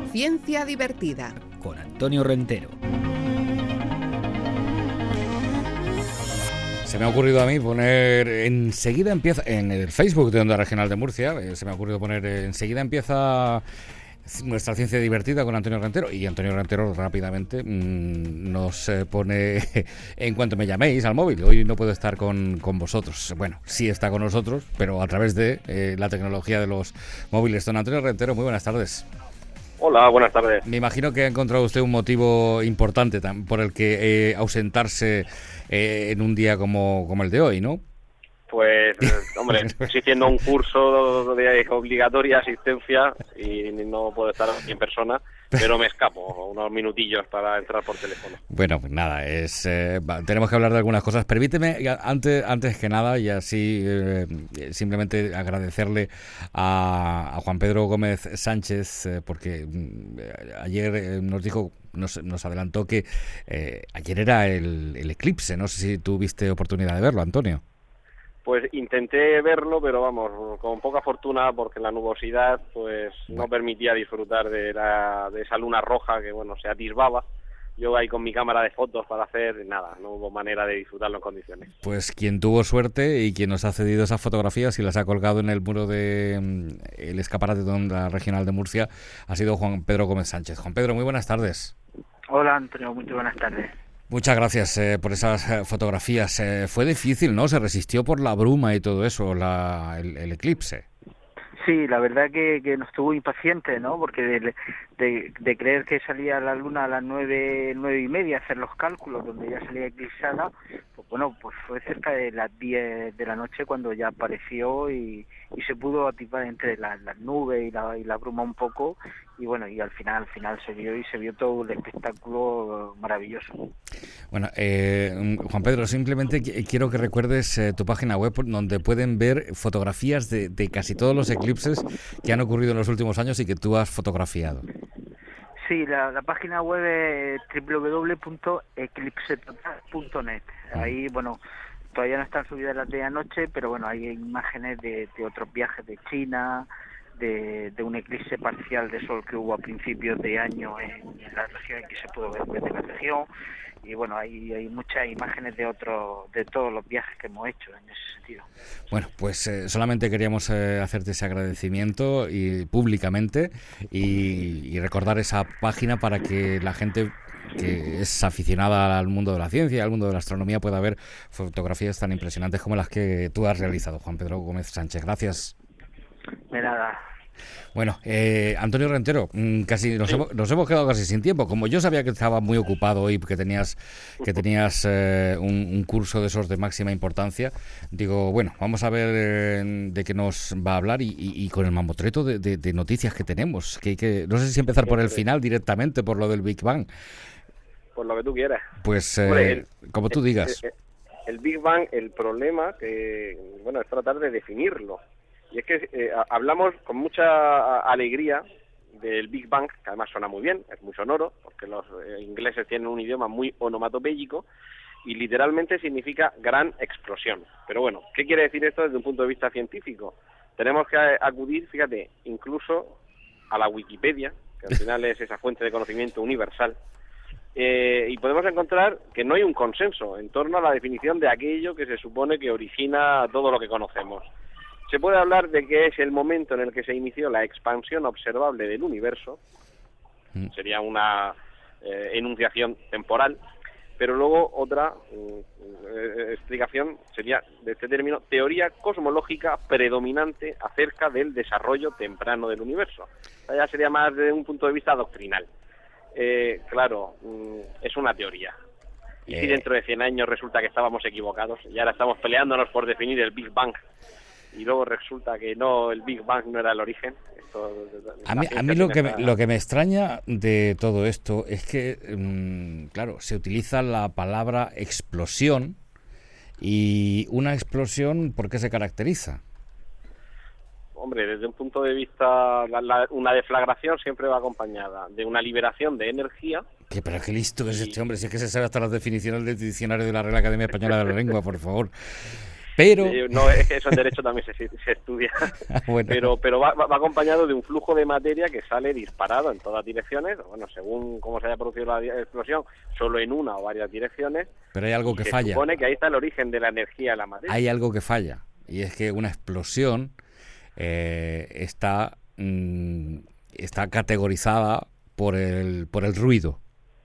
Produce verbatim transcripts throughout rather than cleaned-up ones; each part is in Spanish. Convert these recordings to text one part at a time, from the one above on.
Ciencia divertida. Con Antonio Rentero. Se me ha ocurrido a mí poner, enseguida empieza, en el Facebook de Onda Regional de Murcia, eh, se me ha ocurrido poner, eh, enseguida empieza nuestra ciencia divertida con Antonio Rentero. Y Antonio Rentero rápidamente mmm, nos eh, pone, en cuanto me llaméis al móvil, hoy no puedo estar con, con vosotros. Bueno, sí está con nosotros, pero a través de eh, la tecnología de los móviles. Don Antonio Rentero, muy buenas tardes. Hola, buenas tardes. Me imagino que ha encontrado usted un motivo importante por el que eh, ausentarse eh, en un día como, como el de hoy, ¿no? Pues, hombre, estoy haciendo un curso de obligatoria asistencia y no puedo estar aquí en persona, pero me escapo unos minutillos para entrar por teléfono. Bueno, pues nada, es eh, tenemos que hablar de algunas cosas. Permíteme, antes antes que nada, y así eh, simplemente agradecerle a, a Juan Pedro Gómez Sánchez, eh, porque eh, ayer eh, nos dijo, nos, nos adelantó que eh, ayer era el, el eclipse. No sé si tuviste oportunidad de verlo, Antonio. Pues intenté verlo, pero vamos, con poca fortuna, porque la nubosidad pues no permitía disfrutar de, la, de esa luna roja que, bueno, se atisbaba. Yo ahí con mi cámara de fotos para hacer nada, no hubo manera de disfrutarlo en condiciones. Pues quien tuvo suerte y quien nos ha cedido esas fotografías y las ha colgado en el muro de el escaparate de Onda Regional de Murcia ha sido Juan Pedro Gómez Sánchez. Juan Pedro, muy buenas tardes. Hola, Antonio, muy buenas tardes. Muchas gracias eh, por esas eh, fotografías. Eh, fue difícil, ¿no? Se resistió por la bruma y todo eso, la, el, el eclipse. Sí, la verdad que, que nos estuvo impaciente, ¿no? Porque de, de, de creer que salía la luna a las nueve, nueve y media, hacer los cálculos donde ya salía eclipsada, pues bueno, pues fue cerca de las diez de la noche cuando ya apareció y, y se pudo atisbar entre las, las nubes y la, y la bruma un poco, y bueno, y al final, al final se vio y se vio todo el espectáculo maravilloso. Bueno, eh, Juan Pedro, simplemente quiero que recuerdes eh, tu página web donde pueden ver fotografías de, de casi todos los eclipses que han ocurrido en los últimos años y que tú has fotografiado. Sí, la, la página web es doble u doble u doble u punto eclipse total punto net. Ahí, bueno, todavía no están subidas las de anoche, pero bueno, hay imágenes de, de otros viajes de China, de, de un eclipse parcial de sol que hubo a principios de año en, en la región, en que se pudo ver desde la región. Y bueno, hay, hay muchas imágenes de otros, de todos los viajes que hemos hecho en ese sentido. Bueno, pues eh, solamente queríamos eh, hacerte ese agradecimiento y públicamente y, y recordar esa página para que la gente que es aficionada al mundo de la ciencia y al mundo de la astronomía pueda ver fotografías tan impresionantes como las que tú has realizado, Juan Pedro Gómez Sánchez. Gracias. De nada. Bueno, eh, Antonio Rentero, casi nos, sí. hemos, nos hemos quedado casi sin tiempo. Como yo sabía que estabas muy ocupado hoy, que tenías que tenías eh, un, un curso de esos de máxima importancia, digo, bueno, vamos a ver eh, de qué nos va a hablar y, y, y con el mamotreto de, de, de noticias que tenemos. Que, que no sé si empezar por el final directamente, por lo del Big Bang. Por lo que tú quieras. Pues eh, Hombre, el, como tú el, digas. El, el Big Bang, el problema, que bueno, es tratar de definirlo. Y es que eh, hablamos con mucha alegría del Big Bang, que además suena muy bien, es muy sonoro, porque los eh, ingleses tienen un idioma muy onomatopéyico, y literalmente significa gran explosión. Pero bueno, ¿qué quiere decir esto desde un punto de vista científico? Tenemos que acudir, fíjate, incluso a la Wikipedia, que al final es esa fuente de conocimiento universal, eh, y podemos encontrar que no hay un consenso en torno a la definición de aquello que se supone que origina todo lo que conocemos. Se puede hablar de que es el momento en el que se inició la expansión observable del universo, sería una eh, enunciación temporal, pero luego otra eh, explicación sería de este término, teoría cosmológica predominante acerca del desarrollo temprano del universo. O sea, ya sería más desde un punto de vista doctrinal. Eh, claro, es una teoría. Y si dentro de cien años resulta que estábamos equivocados y ahora estamos peleándonos por definir el Big Bang, y luego resulta que no, el Big Bang no era el origen. Esto, a mí, a mí lo que me, lo que me extraña de todo esto es que, mmm, claro, se utiliza la palabra explosión, y una explosión, ¿por qué se caracteriza? Hombre, desde un punto de vista, la, la, una deflagración siempre va acompañada de una liberación de energía. ¿Qué, pero qué listo que es este hombre, si es que se sabe hasta las definiciones del diccionario de la Real Academia Española de la Lengua, por favor. Pero eh, no, es que eso en derecho también se, se estudia. Bueno. Pero pero va, va acompañado de un flujo de materia que sale disparado en todas direcciones, bueno, según cómo se haya producido la explosión, solo en una o varias direcciones. Pero hay algo que se falla. Se supone que ahí está el origen de la energía de la materia. Hay algo que falla, y es que una explosión eh, está mmm, está categorizada por el por el ruido.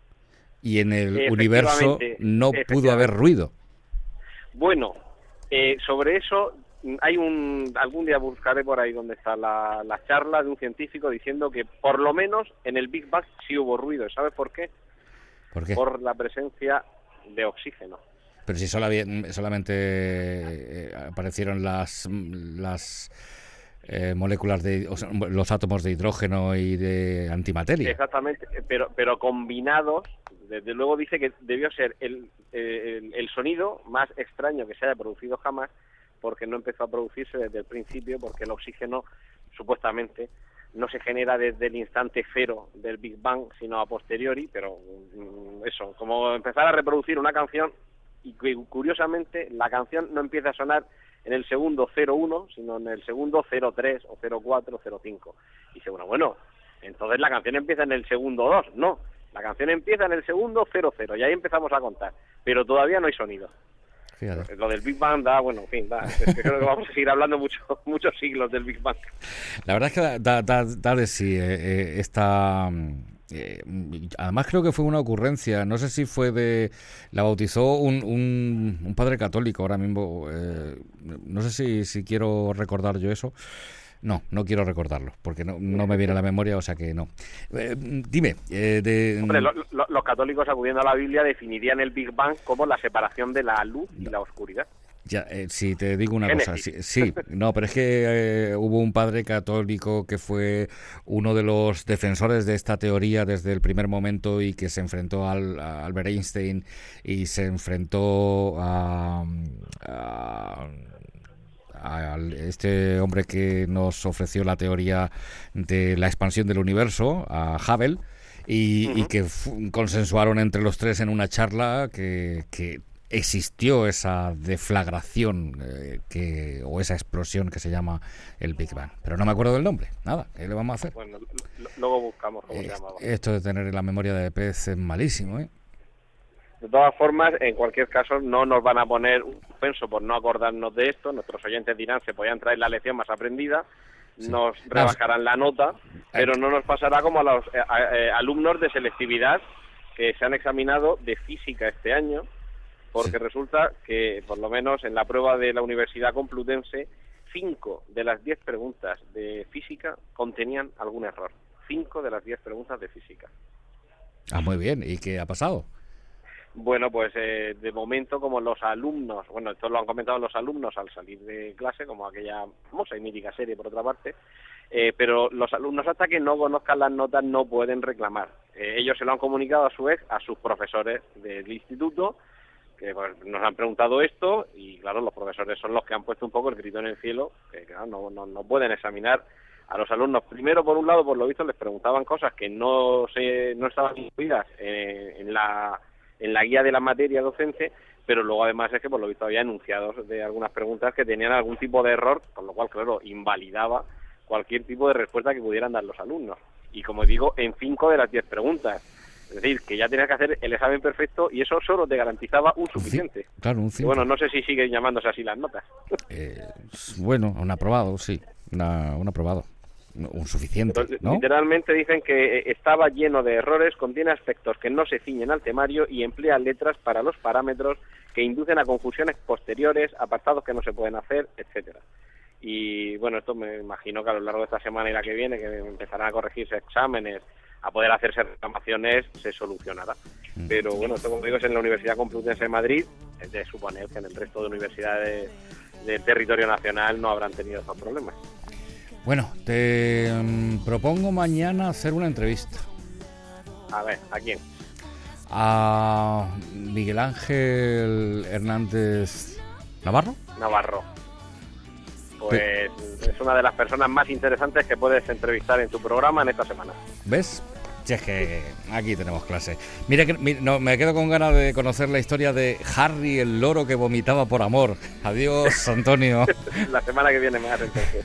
Y en el universo no pudo haber ruido. Bueno, eh, sobre eso hay un... Algún día buscaré por ahí donde está la, la charla de un científico diciendo que por lo menos en el Big Bang sí hubo ruido. ¿Sabes por qué? ¿Por qué? Por la presencia de oxígeno. Pero si solamente, solamente aparecieron las... las Eh, moléculas de, o sea, los átomos de hidrógeno y de antimateria. Exactamente, pero pero combinados, desde luego dice que debió ser el, el, el sonido más extraño que se haya producido jamás, porque no empezó a producirse desde el principio, porque el oxígeno supuestamente no se genera desde el instante cero del Big Bang, sino a posteriori, pero eso, como empezar a reproducir una canción y curiosamente la canción no empieza a sonar en el segundo cero uno, sino en el segundo cero tres o cero cuatro, cero cinco. Y dice, bueno, bueno, entonces la canción empieza en el segundo dos. No, la canción empieza en el segundo cero cero, y ahí empezamos a contar, pero todavía no hay sonido. Fíjate. Lo del Big Bang da, bueno, en fin, da, es que creo que vamos a seguir hablando mucho, muchos siglos del Big Bang. La verdad es que da, da, da de sí eh, eh, esta... Eh, además creo que fue una ocurrencia, no sé si fue de... La bautizó un, un, un padre católico ahora mismo, eh, no sé si, si quiero recordar yo eso. No, no quiero recordarlo, porque no, no me viene a la memoria, o sea que no. Eh, dime. Eh, de... Hombre, lo, lo, los católicos, acudiendo a la Biblia, definirían el Big Bang como la separación de la luz y la oscuridad. Ya, eh, si te digo una Génesis. cosa, sí, sí, no, pero es que eh, hubo un padre católico que fue uno de los defensores de esta teoría desde el primer momento y que se enfrentó al, a Albert Einstein y se enfrentó a... a a este hombre que nos ofreció la teoría de la expansión del universo, a Hubble, y, uh-huh. y que f- consensuaron entre los tres en una charla que, que existió esa deflagración eh, que o esa explosión que se llama el Big Bang. Pero no me acuerdo del nombre. Nada, ¿qué le vamos a hacer? Bueno, l- luego buscamos cómo eh, se llamaba. Esto de tener la memoria de pez es malísimo, ¿eh? De todas formas, en cualquier caso, no nos van a poner un suspenso por no acordarnos de esto. Nuestros oyentes dirán, se podían traer la lección más aprendida, sí. nos rebajarán la nota, pero no nos pasará como a los eh, eh, alumnos de selectividad que se han examinado de física este año, porque sí. resulta que, por lo menos en la prueba de la Universidad Complutense, cinco de las diez preguntas de física contenían algún error. Cinco de las diez preguntas de física. Ah, muy bien. ¿Y qué ha pasado? Bueno, pues eh, de momento, como los alumnos, bueno, esto lo han comentado los alumnos al salir de clase, como aquella famosa y mítica serie, por otra parte, eh, pero los alumnos hasta que no conozcan las notas no pueden reclamar. Eh, ellos se lo han comunicado a su vez a sus profesores del instituto, que pues, nos han preguntado esto, y claro, los profesores son los que han puesto un poco el grito en el cielo, que claro, no, no, no pueden examinar a los alumnos. Primero, por un lado, por lo visto, les preguntaban cosas que no, se, no estaban incluidas eh, en la... en la guía de la materia docente, pero luego además es que por lo visto había enunciados de algunas preguntas que tenían algún tipo de error, con lo cual, claro, invalidaba cualquier tipo de respuesta que pudieran dar los alumnos. Y como digo, en cinco de las diez preguntas. Es decir, que ya tenías que hacer el examen perfecto y eso solo te garantizaba un suficiente. Sí, claro, un cinco. Y bueno, no sé si siguen llamándose así las notas. Eh, bueno, un aprobado, sí, una, un aprobado. Un suficiente, Pero, ¿no? Literalmente dicen que estaba lleno de errores, contiene aspectos que no se ciñen al temario y emplea letras para los parámetros que inducen a confusiones posteriores, apartados que no se pueden hacer, etcétera. Y bueno, esto me imagino que a lo largo de esta semana y la que viene, que empezarán a corregirse exámenes, a poder hacerse reclamaciones, se solucionará. Mm. Pero bueno, esto como digo es en la Universidad Complutense de Madrid, es de suponer que en el resto de universidades del territorio nacional no habrán tenido esos problemas. Bueno, te um, propongo mañana hacer una entrevista. A ver, ¿a quién? A Miguel Ángel Hernández Navarro. Navarro. Pues sí. Es una de las personas más interesantes que puedes entrevistar en tu programa en esta semana. ¿Ves? Si es que aquí tenemos clase. Mira que mi, no, me quedo con ganas de conocer la historia de Harry el loro que vomitaba por amor. Adiós, Antonio. La semana que viene más, entonces.